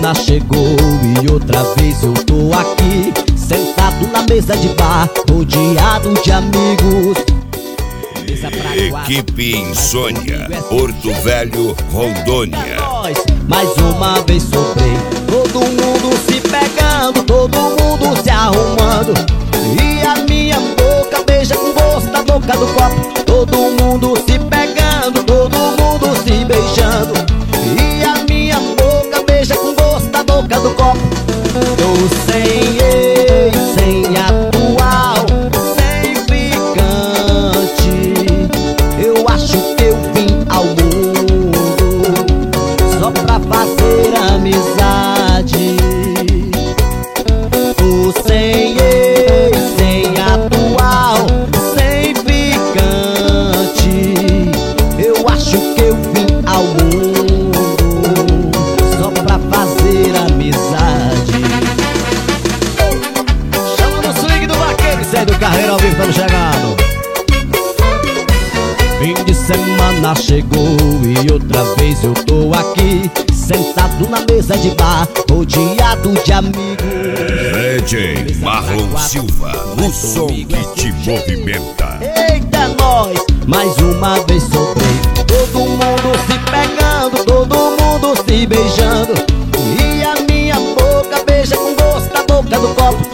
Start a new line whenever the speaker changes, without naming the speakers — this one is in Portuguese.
semana chegou e outra vez eu tô aqui, sentado na mesa de bar, rodeado de amigos.
Equipe Insônia, Porto Velho, Rondônia.
Mais uma vez sobrei, todo mundo se pegando, todo mundo se arrumando, e a minha boca beija com gosto da boca do copo. Todo mundo se pegando, todo mundo se beijando, e a minha boca beija com gosto da boca do copo. Tô sem ex, sem atual, sem ficante. Eu acho que eu vim ao mundo só pra fazer amizade. Tô sem ex, sem atual, sem ficante. Eu acho que eu vim ao mundo só pra fazer amizade. Chama no swing do vaqueiro, isso aí do Carreiro ao vivo, estamos chegando. Fim de semana chegou e outra vez eu tô aqui, sentado na mesa de bar, rodeado de amigos.
DJ Marlon Silva, o som que te movimenta.
Eita nós, mais uma vez sobrei, todo mundo se pegando, todo mundo se beijando, e a minha boca beija com gosto da boca do copo.